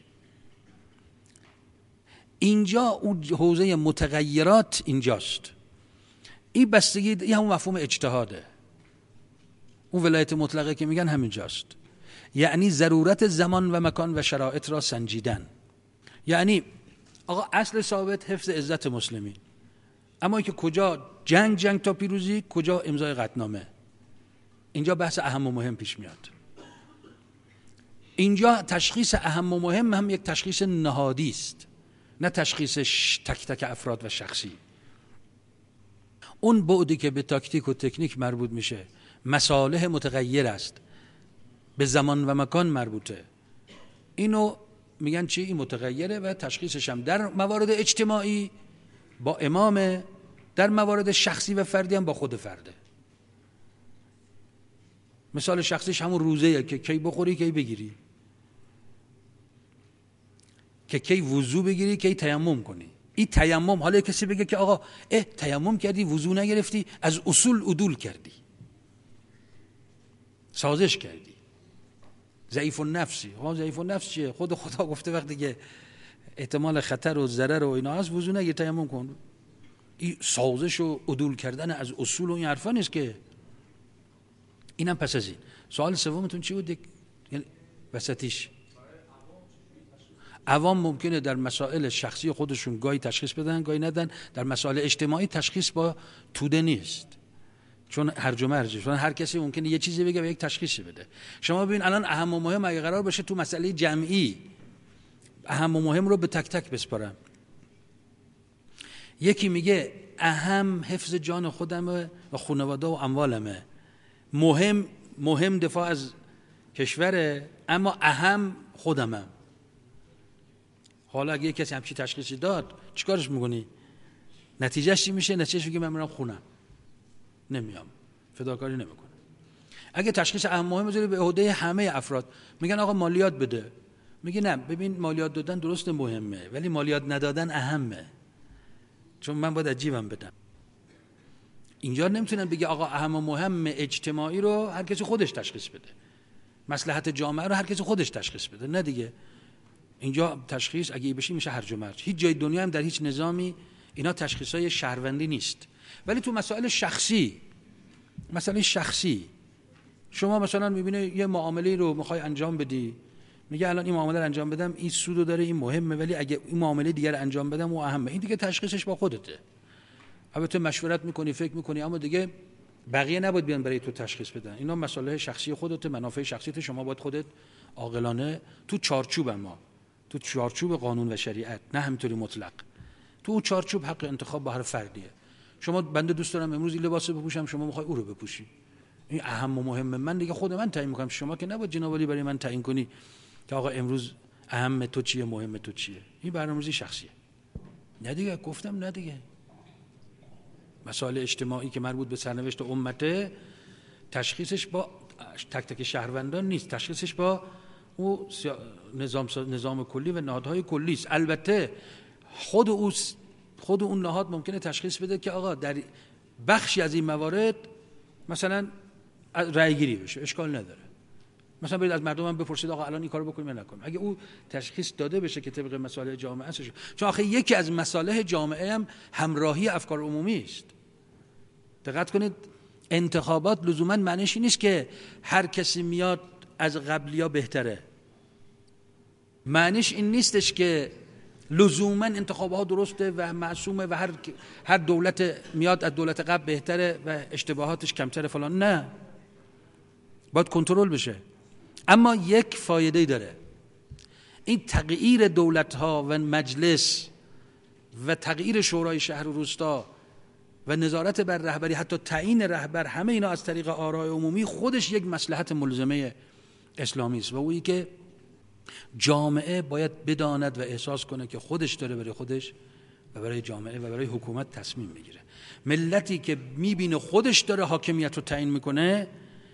اینجا اون حوزه متغیرات اینجاست. این بستگی، این همون مفهوم اجتهاده. اون ولایت مطلقه که میگن همینجاست. یعنی ضرورت زمان و مکان و شرایط را سنجیدن. یعنی آقا اصل ثابت حفظ عزت مسلمین، اما که کجا جنگ تا پیروزی، کجا امضای قطعنامه، اینجا بحث اهم و مهم پیش میاد. اینجا تشخیص اهم و مهم هم یک تشخیص نهادی است، نه تشخیص تک تک افراد و شخصی. اون بعدی که به تاکتیک و تکنیک مربوط میشه، مصالح متغیر است، به زمان و مکان مربوطه، اینو میگن چی؟ این متغیره و تشخیصش هم در موارد اجتماعی با امامه، در موارد شخصی و فردی هم با خود فرده. مثال شخصیش همون روزه‌ایه که کی بخوری کی بگیری، که کی وضو بگیری کی تیمم کنی. این تیمم، حالا کسی بگه که آقا تیمم کردی وضو نگرفتی، از اصول عدول کردی، سازش کردی، ضعیف النفسی. ضعیف النفس چیه؟ خود خدا گفته وقتی که احتمال خطر و ضرر و اینا هست وضو نگیر، تیمم کن. این سازش و عدول کردن از اصول و این حرفا نیست که. اینم پس از این. سوال سومتون چی بود؟ یعنی وسطیش عوام ممکنه در مسائل شخصی خودشون گاهی تشخیص بدن گاهی ندن. در مسائل اجتماعی تشخیص با توده نیست، چون هرج و مرجه، چون هر کسی ممکنه یه چیزی بگه و یک تشخیصی بده. شما ببین الان اهم و مهم اگه قرار باشه تو مسئله جمعی اهم و مهم رو به تک تک بسپارم، یکی میگه اهم حفظ جان خودمه و خانواده و اموالمه، مهم دفاع از کشوره، اما اهم خودمم. حالا اگه کسی همچین تشخیصی داد چیکارش میکنی؟ نتیجهش چی میشه؟ نتیجهش میگه من میرم خونم، نمیام، فداکاری نمیکنم. اگه تشخیص اهم مهم بذاری به عهده همه افراد، میگن آقا مالیات بده، میگه نه ببین مالیات دادن درست مهمه ولی مالیات ندادن اهمه، چون من باید از جیبم بدم. اینجا نمیتونن بگه آقا اهم و مهم اجتماعی رو هر کسی خودش تشخیص بده، مصلحت جامعه رو هر کسی خودش تشخیص بده. نه دیگه، اینجا تشخیص اگه بشه میشه هرج و مرج. هیچ جای دنیا هم در هیچ نظامی اینا تشخیصای شهروندی نیست. ولی تو مسائل شخصی شما مثلا میبینه یه معامله رو میخوای انجام بدی، میگه الان این معامله رو انجام بدم این سودو داره، این مهمه، ولی اگه این معامله دیگر رو انجام بدم اون اهمه. این دیگه تشخیصش با خودته. البته مشورت میکنی، فکر میکنی، اما دیگه بقیه نباید بیان برای تو تشخیص بدن. اینا مسائل شخصی خودته، منافع شخصیت شما باید خودت عاقلانه تو چارچوب قانون و شریعت، نه همینطوری مطلق. تو اون چارچوب حق انتخاب با هر فردیه. شما بنده دوست دارم امروز این لباس بپوشم، شما میخوای او رو بپوشی، این اهم و مهمه، من دیگه خود من تعیین میکنم. شما که نباید جنابعالی برای من تعیین کنی که آقا امروز اهم تو چیه، مهم تو چیه. این برنامه‌ریزی شخصیه. نه دیگه، گفتم نه دیگه. مسائل اجتماعی که مربوط به سرنوشت امته، تشخیصش با تک تک شهروندان نیست، تشخیصش با او نظام کلی و نهادهای کلی است. البته خود اون نهاد ممکنه تشخیص بده که آقا در بخشی از این موارد مثلا رأی گیری بشه، اشکال نداره. مثلا برید از مردم هم بپرسید آقا الان این کارو بکنیم یا نکنیم. اگه او تشخیص داده بشه که طبق مصالح جامعه است، چون آخه یکی از مصالح جامعه هم همراهی افکار عمومی است. دقت کنید، انتخابات لزوما معنیش نیست که هر کسی میاد از قبلیا بهتره. معنیش این نیستش که لزوما انتخابات درسته و معصومه و هر دولت میاد از دولت قبل بهتره و اشتباهاتش کمتره فلان. نه، باید کنترل بشه. اما یک فایده داره، این تغییر دولت‌ها و مجلس و تغییر شورای شهر و روستا و نظارت بر رهبری، حتی تعیین رهبر، همه اینا از طریق آرای عمومی خودش یک مصلحت ملزمه اسلامی است و اونی که جامعه باید بداند و احساس کنه که خودش داره برای خودش و برای جامعه و برای حکومت تصمیم میگیره. ملتی که میبینه خودش داره حاکمیت رو تعیین میکنه،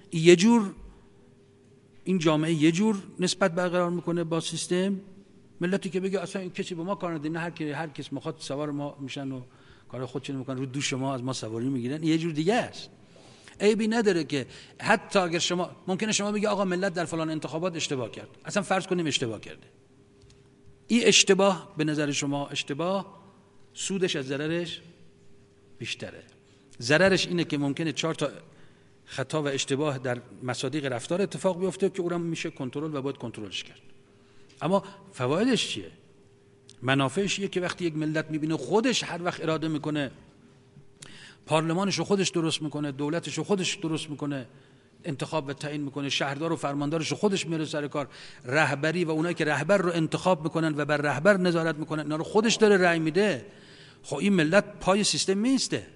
این جامعه یه جور نسبت برقرار میکنه با سیستم. ملتی که بگه اصلا این کسی با ما کار نداره، نه هر کس میخواد سوار ما میشن و کار خودشون میکنن، رو دوش ما از ما سواری میگیرن، یه جور دیگه است. عیبی نداره که حتی اگر ممکنه شما بگی آقا ملت در فلان انتخابات اشتباه کرد، اصلا فرض کنیم اشتباه کرده، این اشتباه به نظر شما اشتباه، سودش از ضررش بیشتره. ضررش اینه که ممکنه 4 تا خطا و اشتباه در مصادیق رفتار اتفاق بیفته که اونم میشه کنترل و باید کنترلش کرد. اما فوایدش چیه؟ منافعش یه که وقتی یک ملت میبینه خودش هر وقت اراده میکنه پارلمانش رو خودش درست میکنه، دولتش رو خودش درست میکنه، انتخاب و تعیین میکنه، شهردار و فرماندارش رو خودش میاره سر کار، رهبری و اونایی که رهبر رو انتخاب میکنن و بر رهبر نظارت میکنن اینا رو خودش داره رأی میده، خب این ملت پای سیستم میسته،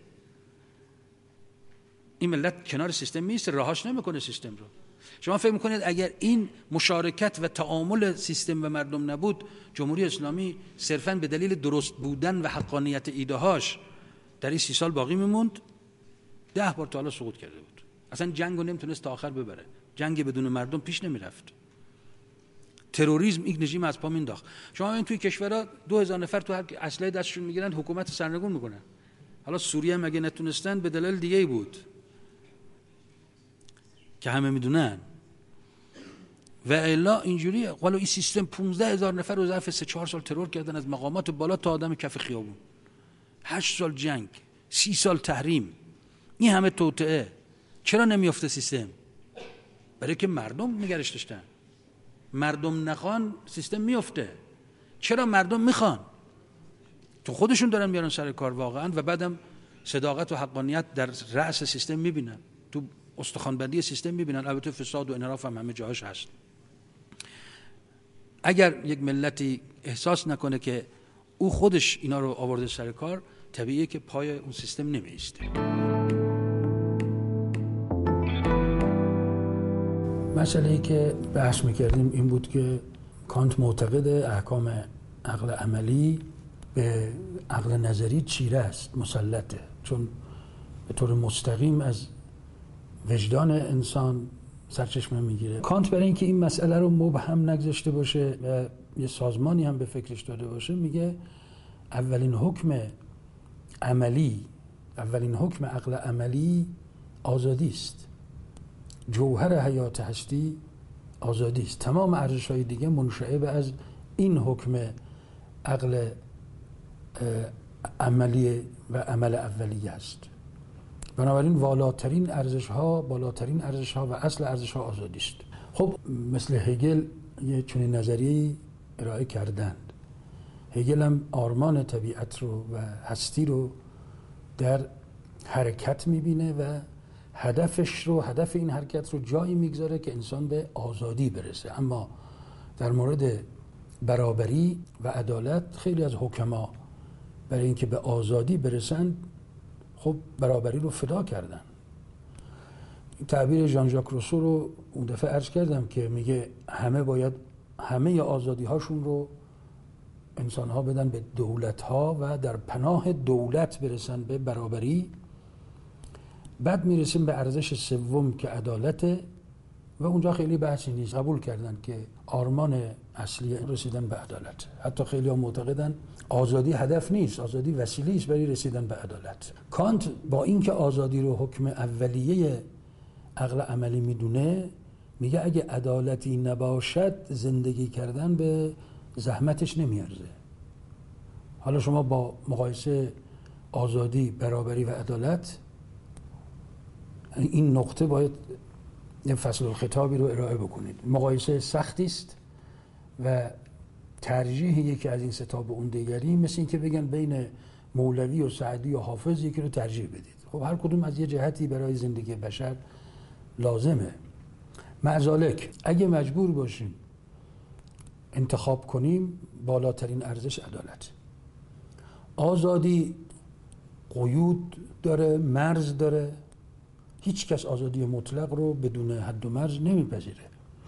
این ملت کنار سیستم میسته، رهاش نمیکنه سیستم رو. شما فکر میکنید اگر این مشارکت و تعامل سیستم و مردم نبود، جمهوری اسلامی صرفاً به دلیل درست بودن و حقانیت ایده‌هاش در این 30 سال باقی میموند؟ 10 بار تا حالا سقوط کرده بود. اصلا جنگو نمیتونست تا آخر ببره. جنگ بدون مردم پیش نمیرفت. تروریسم این رژیم از پا مینداخت. شما این توی کشورها 2000 نفر تو هر اسلحه دستشون میگیرن، حکومت سرنگون میکنن. حالا سوریه هم اگه نتونستن به دلیل دیگه‌ای بود که همه میدونن. و الا اینجوری قالو این سیستم 15000 نفر رو ظرف 3-4 سال ترور کردن، از مقامات بالا تا آدم کف خیابون. 8 سال جنگ، 30 سال تحریم، این همه توطئه. چرا نمیافته سیستم؟ برای که مردم نگرش داشتن. مردم نخوان سیستم میافته. چرا مردم میخوان؟ تو خودشون دارن میارن سر کار واقعا و بعدم صداقت و حقانیت در رأس سیستم میبینن، تو استخوانبندی سیستم میبینن. البته فساد و انحراف هم همه جاهاش هست. اگر یک ملتی احساس نکنه که او خودش اینا رو آورده سر کار، طبیعیه که پای اون سیستم نمیایسته. مسئله‌ای که بحث میکردیم این بود که کانت معتقد احکام عقل عملی به عقل نظری چیره است، مسلطه، چون به طور مستقیم از وجدان انسان سرچشمه میگیره. کانت برای اینکه این مسئله رو مبهم نگذاشته باشه و یه سازمانی هم به فکرش داده باشه، میگه اولین حکم عقل عملی آزادی است. جوهر حیات هستی آزادی است. تمام ارزش‌های دیگه منشعب از این حکم عقل عملی و عمل اولیه است. بنابراین بالاترین ارزش ها و اصل ارزش ها آزادی است. خب مثل هگل یه چنین نظریه‌ای ارائه کردند. هگل هم آرمان طبیعت رو و هستی رو در حرکت میبینه و هدف این حرکت رو جایی میگذاره که انسان به آزادی برسه. اما در مورد برابری و عدالت خیلی از حکما برای اینکه به آزادی برسن خب برابری رو فدا کردن. تعبیر ژان ژاک روسو رو اون دفعه عرض کردم که میگه همه آزادی هاشون رو انسان ها بدن به دولت ها و در پناه دولت برسن به برابری. بعد میرسیم به ارزش سوم که عدالته و اونجا خیلی بحثی نیست، قبول کردن که آرمان اصلی رسیدن به عدالت. حتی خیلی ها معتقدن آزادی هدف نیست، آزادی وسیله است برای رسیدن به عدالت. کانت با اینکه آزادی رو حکم اولیه عقل عملی میدونه، میگه اگه عدالتی نباشد زندگی کردن به زحمتش نمیارزه. حالا شما با مقایسه آزادی، برابری و عدالت، این نقطه باید یه فصل الخطابی رو ارائه بکنید. مقایسه سختی است و ترجیح یکی از این ستا به اون دیگری مثل این که بگن بین مولوی و سعدی و حافظ یکی رو ترجیح بدید. خب هر کدوم از یه جهتی برای زندگی بشر لازمه. معذالک اگه مجبور باشیم انتخاب کنیم، بالاترین ارزش عدالت. آزادی قیود داره، مرز داره. هیچ کس آزادی مطلق رو بدون حد و مرز نمیپذیره.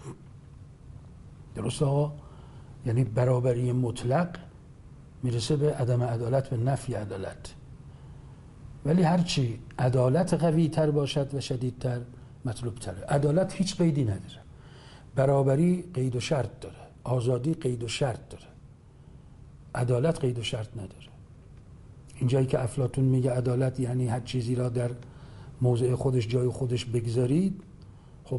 درست آقا؟ یعنی برابری مطلق میرسه به عدم عدالت، به نفی عدالت. ولی هرچی عدالت قوی تر باشد و شدیدتر مطلوب تره. عدالت هیچ قیدی نداره. برابری قید و شرط داره. آزادی قید و شرط داره. عدالت قید و شرط نداره. اینجایی که افلاطون میگه عدالت یعنی هر چیزی را در موضع خودش، جای خودش بگذارید، خب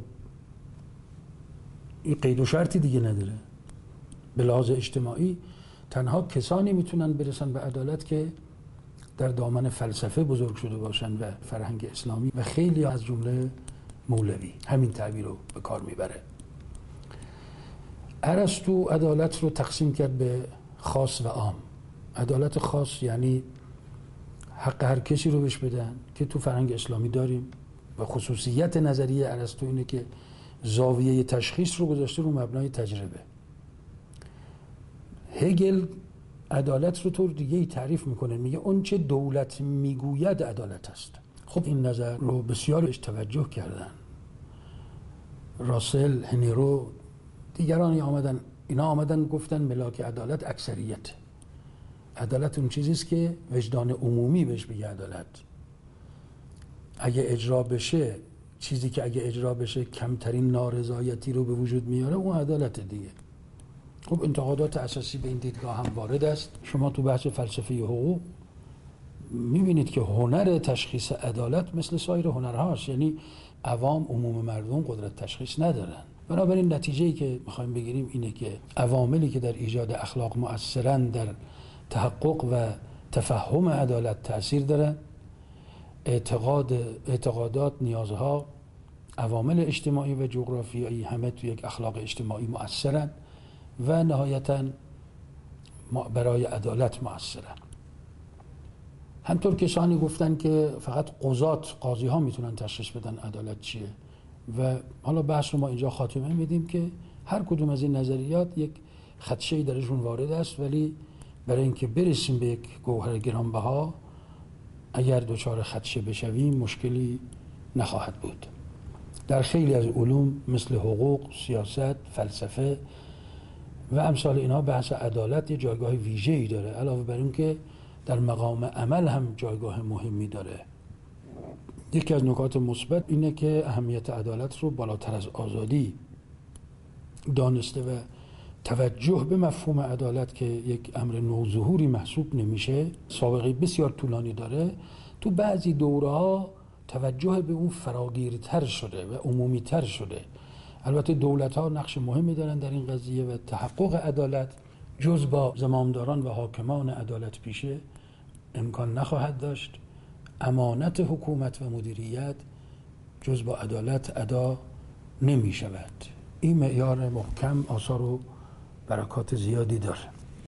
این قید و شرطی دیگه نداره. به لحاظ اجتماعی تنها کسانی میتونن برسن به عدالت که در دامن فلسفه بزرگ شده باشن و فرهنگ اسلامی و خیلی از جمله مولوی همین تعبیر رو به کار میبره. ارسطو عدالت رو تقسیم کرد به خاص و عام. عدالت خاص یعنی حق هر کسی رو بهش بدن که تو فرهنگ اسلامی داریم و خصوصیت نظریه ارسطو اینه که زاویه تشخیص رو گذاشته رو مبنای تجربه. هگل عدالت رو طور دیگه ای تعریف میکنه، میگه اون چه دولت میگوید عدالت است. خب این نظر رو بسیار بهش توجه کردن. راسل، هنرو، دیگران اینا آمدن گفتن ملاک عدالت اکثریت. عدالت اون چیزیست که وجدان عمومی بهش بگه عدالت. اگه اجرا بشه، چیزی که اگه اجرا بشه کمترین نارضایتی رو به وجود میاره، اون عدالت دیگه. خب انتقادات اساسی به این دیدگاه هم وارد است. شما تو بحث فلسفه حقوق میبینید که هنر تشخیص عدالت مثل سایر هنرهاست، یعنی عوام، عموم مردم قدرت تشخیص ندارن. بنابراین نتیجه‌ای که میخوایم بگیریم اینه که عواملی که در ایجاد اخلاق مؤثرن در تحقق و تفهم عدالت تأثیر دارن. اعتقادات، نیازها، عوامل اجتماعی و جغرافیایی همه توی یک اخلاق اجتماعی مؤثرن و نهایتاً برای عدالت مؤثرن. همطور کسانی گفتن که فقط قاضی ها میتونن تشخیص بدن عدالت چیه و حالا بحث رو ما اینجا خاتمه میدیم که هر کدوم از این نظریات یک خدشه‌ای درشون وارد است، ولی برای اینکه برسیم به یک گوهر گرانبها اگر دچار خدشه بشویم مشکلی نخواهد بود. در خیلی از علوم مثل حقوق، سیاست، فلسفه و امثال اینها بحث عدالت یه جایگاه ویژه‌ای داره، علاوه بر این که در مقام عمل هم جایگاه مهمی داره. یکی از نکات مثبت اینه که اهمیت عدالت رو بالاتر از آزادی دانسته و توجه به مفهوم عدالت که یک امر نوظهوری محسوب نمیشه، سابقه بسیار طولانی داره. تو بعضی دوره‌ها توجه به اون فراگیرتر شده و عمومی‌تر شده. البته دولت‌ها نقش مهمی دارن در این قضیه و تحقق عدالت جز با زمامداران و حاکمان عدالت پیشه امکان نخواهد داشت. امانت حکومت و مدیریت جز با عدالت ادا نمی شود. این معیار محکم آثار و برکات زیادی داره.